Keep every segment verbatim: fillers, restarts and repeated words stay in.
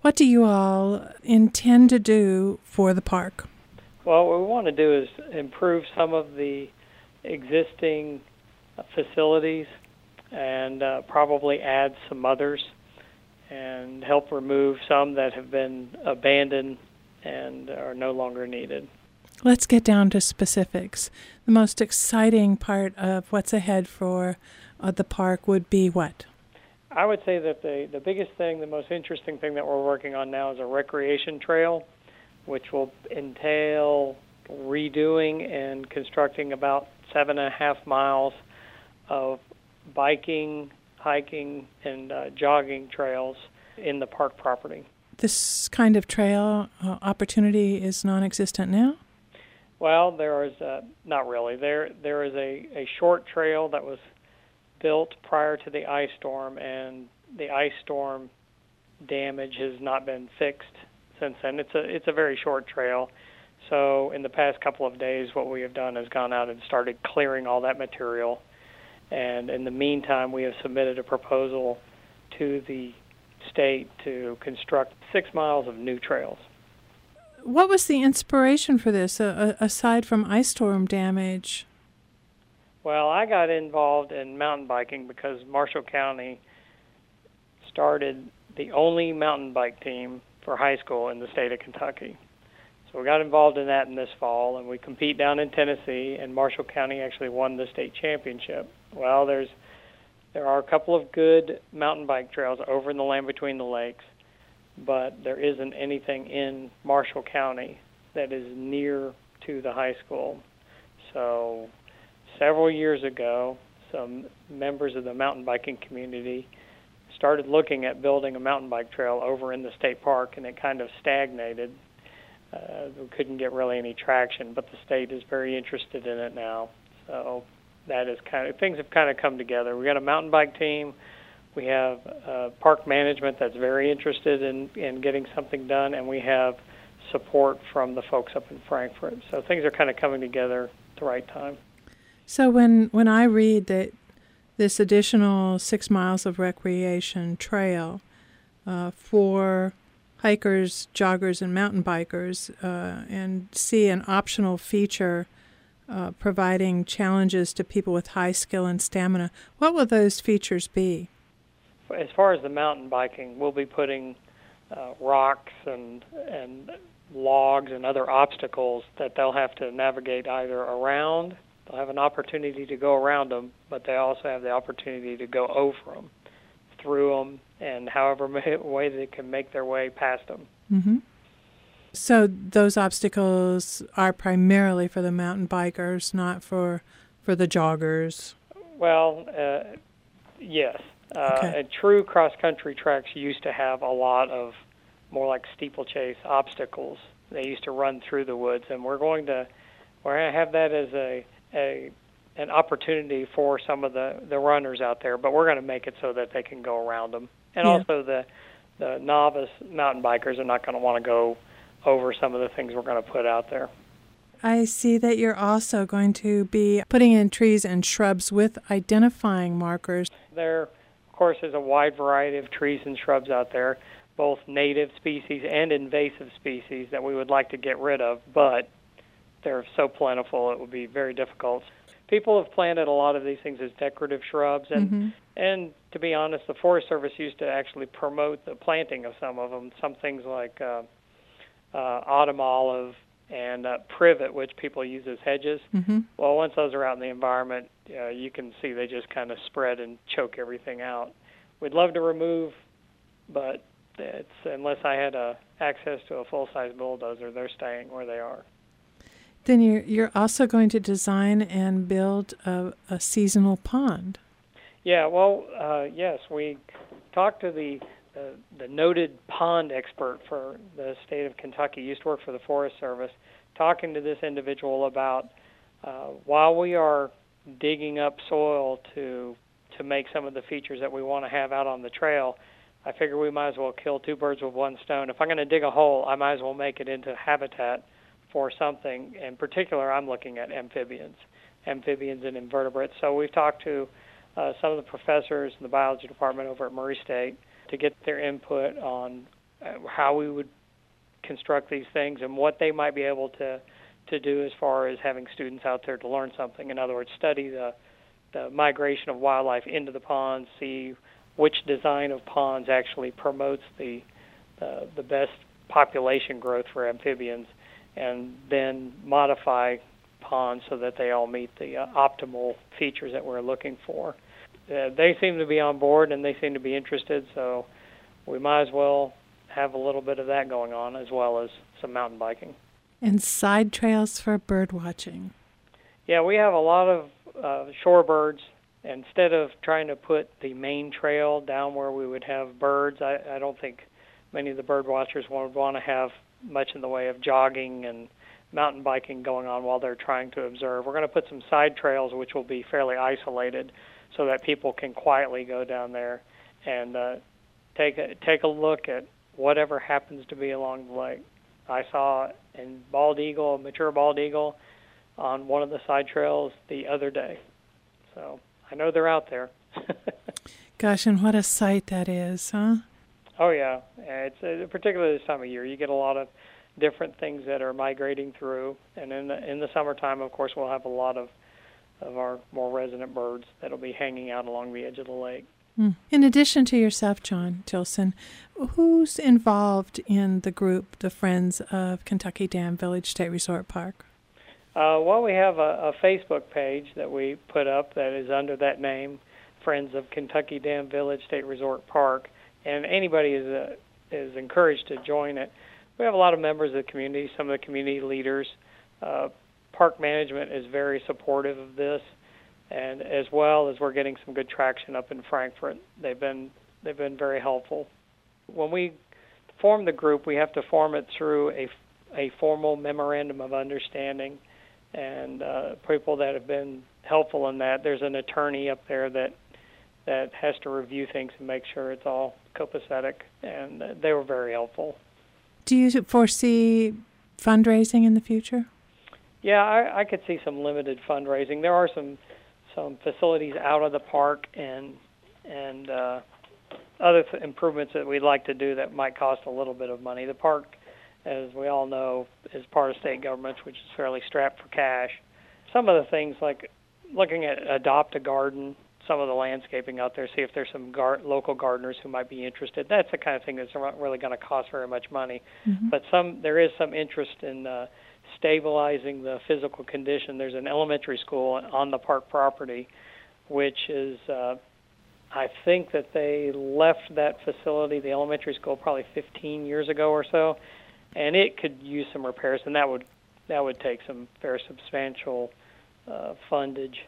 What do you all intend to do for the park? Well, what we want to do is improve some of the existing facilities and uh, probably add some others and help remove some that have been abandoned and are no longer needed. Let's get down to specifics. The most exciting part of what's ahead for uh, the park would be what? I would say that the, the biggest thing, the most interesting thing that we're working on now is a recreation trail, which will entail redoing and constructing about seven and a half miles of biking, hiking, and uh, jogging trails in the park property. This kind of trail uh, opportunity is non-existent now? Well, there is uh, not really. There there is a, a short trail that was built prior to the ice storm, and the ice storm damage has not been fixed since then. It's a it's a very short trail. So in the past couple of days, what we have done is gone out and started clearing all that material. And in the meantime, we have submitted a proposal to the state to construct six miles of new trails. What was the inspiration for this, uh, aside from ice storm damage? Well, I got involved in mountain biking because Marshall County started the only mountain bike team for high school in the state of Kentucky. So we got involved in that in this fall, and we compete down in Tennessee, and Marshall County actually won the state championship. Well, there's there are a couple of good mountain bike trails over in the land between the lakes, but there isn't anything in Marshall County that is near to the high school. So several years ago, some members of the mountain biking community started looking at building a mountain bike trail over in the state park, and it kind of stagnated. Uh, we couldn't get really any traction, but the state is very interested in it now. So that is kind of, things have kind of come together. We got a mountain bike team. We have uh, park management that's very interested in, in getting something done, and we have support from the folks up in Frankfort. So things are kind of coming together at the right time. So when, when I read that this additional six miles of recreation trail uh, for hikers, joggers, and mountain bikers, uh, and see an optional feature uh, providing challenges to people with high skill and stamina, what will those features be? As far as the mountain biking, we'll be putting uh, rocks and and logs and other obstacles that they'll have to navigate either around. They'll have an opportunity to go around them, but they also have the opportunity to go over them, through them, and however way they can make their way past them. Mm-hmm. So those obstacles are primarily for the mountain bikers, not for for the joggers? Well, uh, yes. Uh, okay. And true cross-country tracks used to have a lot of more like steeplechase obstacles. They used to run through the woods, and we're going to we're going to have that as a, a an opportunity for some of the, the runners out there, but we're going to make it so that they can go around them. And yeah. also the the novice mountain bikers are not going to want to go over some of the things we're going to put out there. I see that you're also going to be putting in trees and shrubs with identifying markers. There, of course, is a wide variety of trees and shrubs out there, both native species and invasive species that we would like to get rid of, but they're so plentiful it would be very difficult. People have planted a lot of these things as decorative shrubs, and mm-hmm. and to be honest, the Forest Service used to actually promote the planting of some of them, some things like uh, uh, autumn olive and uh, privet, which people use as hedges. Mm-hmm. Well, once those are out in the environment, uh, you can see they just kind of spread and choke everything out. We'd love to remove, but it's unless I had uh, access to a full-size bulldozer, they're staying where they are. Then you're you're also going to design and build a, a seasonal pond. Yeah, well, uh, yes, we talked to the, the the noted pond expert for the state of Kentucky, used to work for the Forest Service, talking to this individual about uh, while we are digging up soil to to make some of the features that we want to have out on the trail, I figure we might as well kill two birds with one stone. If I'm going to dig a hole, I might as well make it into habitat for something. In particular, I'm looking at amphibians, amphibians and invertebrates. So we've talked to uh, some of the professors in the biology department over at Murray State to get their input on how we would construct these things and what they might be able to to do as far as having students out there to learn something. In other words, study the the migration of wildlife into the ponds, see which design of ponds actually promotes the uh, the best population growth for amphibians, and then modify ponds so that they all meet the uh, optimal features that we're looking for. Uh, they seem to be on board and they seem to be interested, so we might as well have a little bit of that going on as well as some mountain biking. And side trails for bird watching. Yeah, we have a lot of uh, shorebirds. Instead of trying to put the main trail down where we would have birds, I, I don't think many of the bird watchers would want to have much in the way of jogging and mountain biking going on while they're trying to observe. We're going to put some side trails which will be fairly isolated so that people can quietly go down there and uh, take a, take a look at whatever happens to be along the lake. I saw a bald eagle, a mature bald eagle, on one of the side trails the other day. So I know they're out there. Gosh, and what a sight that is, huh? Oh, yeah. It's uh, particularly this time of year. You get a lot of different things that are migrating through. And in the, in the summertime, of course, we'll have a lot of, of our more resident birds that will be hanging out along the edge of the lake. In addition to yourself, John Tilson, who's involved in the group, the Friends of Kentucky Dam Village State Resort Park? Uh, well, we have a, a Facebook page that we put up that is under that name, Friends of Kentucky Dam Village State Resort Park, and anybody is uh, is encouraged to join it. We have a lot of members of the community, some of the community leaders. Uh, park management is very supportive of this. And as well as we're getting some good traction up in Frankfort, they've been they've been very helpful. When we form the group, we have to form it through a, a formal memorandum of understanding, and uh, people that have been helpful in that. There's an attorney up there that that has to review things and make sure it's all copacetic, and uh, they were very helpful. Do you foresee fundraising in the future? Yeah, I, I could see some limited fundraising. There are some. some facilities out of the park and and uh, other th- improvements that we'd like to do that might cost a little bit of money. The park, as we all know, is part of state government, which is fairly strapped for cash. Some of the things like looking at adopt a garden, some of the landscaping out there, see if there's some gar- local gardeners who might be interested. That's the kind of thing that's not really going to cost very much money. Mm-hmm. But some there is some interest in uh, stabilizing the physical condition. There's an elementary school on the park property, which is, uh, I think that they left that facility, the elementary school, probably fifteen years ago or so, and it could use some repairs, and that would that would take some very substantial uh, fundage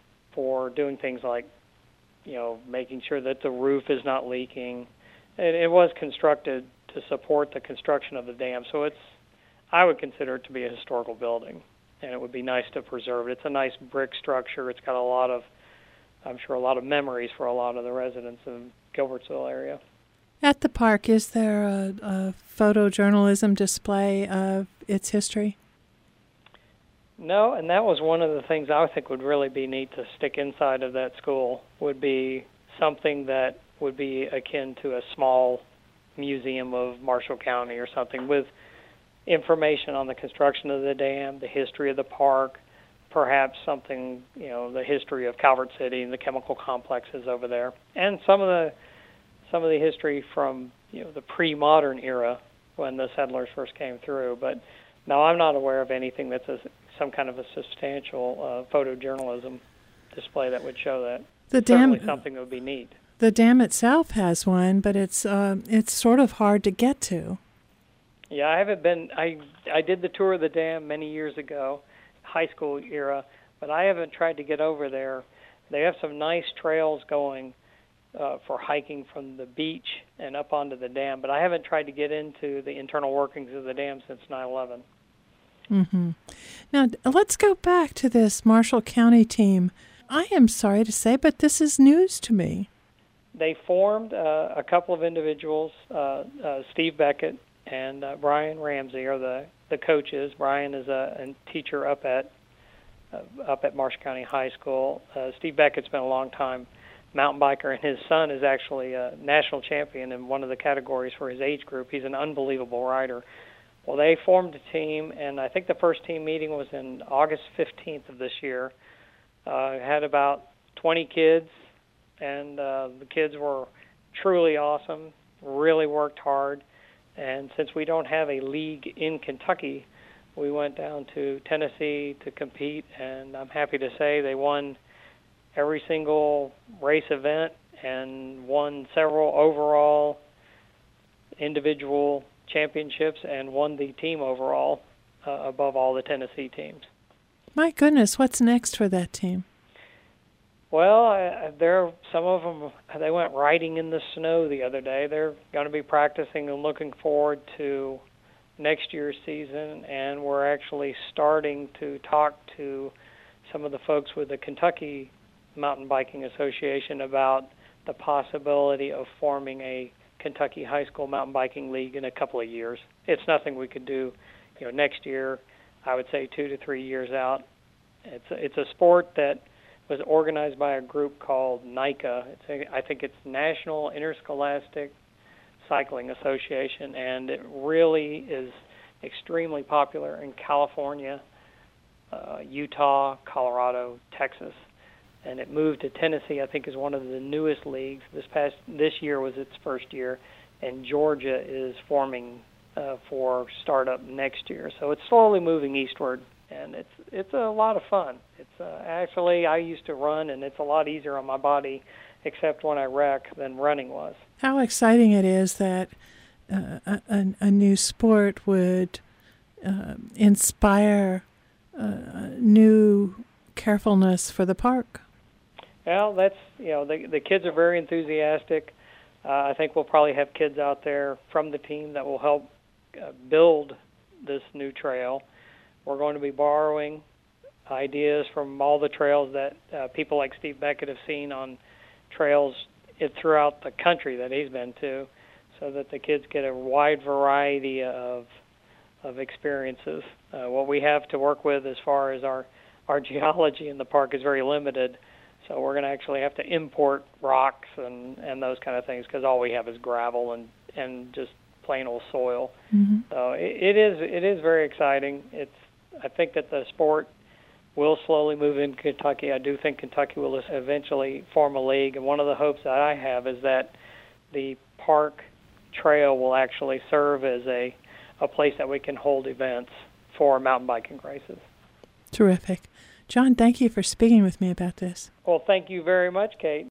for doing things like, you know, making sure that the roof is not leaking. And it was constructed to support the construction of the dam, so it's I would consider it to be a historical building, and it would be nice to preserve it. It's a nice brick structure. It's got a lot of, I'm sure, a lot of memories for a lot of the residents in Gilbertsville area. At the park, is there a, a photojournalism display of its history? No, and that was one of the things I think would really be neat to stick inside of that school, would be something that would be akin to a small museum of Marshall County or something, with information on the construction of the dam, the history of the park, perhaps something, you know, the history of Calvert City and the chemical complexes over there, and some of the some of the history from, you know, the pre-modern era when the settlers first came through. But no, I'm not aware of anything that's a, some kind of a substantial uh, photojournalism display that would show that. The Certainly dam, something that would be neat. The dam itself has one, but it's uh, it's sort of hard to get to. Yeah, I haven't been. I I did the tour of the dam many years ago, high school era, but I haven't tried to get over there. They have some nice trails going uh, for hiking from the beach and up onto the dam, but I haven't tried to get into the internal workings of the dam since nine eleven. Mm-hmm. Now, let's go back to this Marshall County team. I am sorry to say, but this is news to me. They formed uh, a couple of individuals, uh, uh, Steve Beckett and uh, Brian Ramsey are the, the coaches. Brian is a, a teacher up at uh, up at Marshall County High School. Uh, Steve Beckett's been a long time mountain biker, and his son is actually a national champion in one of the categories for his age group. He's an unbelievable rider. Well, they formed a team, and I think the first team meeting was in August fifteenth of this year. Uh, had about twenty kids, and uh, the kids were truly awesome, really worked hard. And since we don't have a league in Kentucky, we went down to Tennessee to compete, and I'm happy to say they won every single race event and won several overall individual championships and won the team overall uh, above all the Tennessee teams. My goodness, what's next for that team? Well, uh, there some of them, they went riding in the snow the other day. They're going to be practicing and looking forward to next year's season, and we're actually starting to talk to some of the folks with the Kentucky Mountain Biking Association about the possibility of forming a Kentucky High School Mountain Biking League in a couple of years. It's nothing we could do, you know, next year. I would say two to three years out. It's a, it's a sport that was organized by a group called NICA. It's a, I think it's National Interscholastic Cycling Association, and it really is extremely popular in California, uh, Utah, Colorado, Texas. And it moved to Tennessee, I think, is one of the newest leagues. This past this year was its first year, and Georgia is forming uh, for startup next year. So it's slowly moving eastward, and it's it's a lot of fun. It's uh, actually, I used to run, and it's a lot easier on my body, except when I wreck, than running was. How exciting it is that uh, a, a new sport would uh, inspire uh, new carefulness for the park. Well, that's, you know, the the kids are very enthusiastic. Uh, I think we'll probably have kids out there from the team that will help uh, build this new trail. We're going to be borrowing ideas from all the trails that uh, people like Steve Beckett have seen on trails it, throughout the country that he's been to, so that the kids get a wide variety of of experiences. Uh, what we have to work with as far as our, our geology in the park is very limited. So we're going to actually have to import rocks and, and those kind of things because all we have is gravel and, and just plain old soil. Mm-hmm. So it, it is it is very exciting. It's I think that the sport will slowly move in Kentucky. I do think Kentucky will eventually form a league, and one of the hopes that I have is that the park trail will actually serve as a, a place that we can hold events for mountain biking races. Terrific. John, thank you for speaking with me about this. Well, thank you very much, Kate.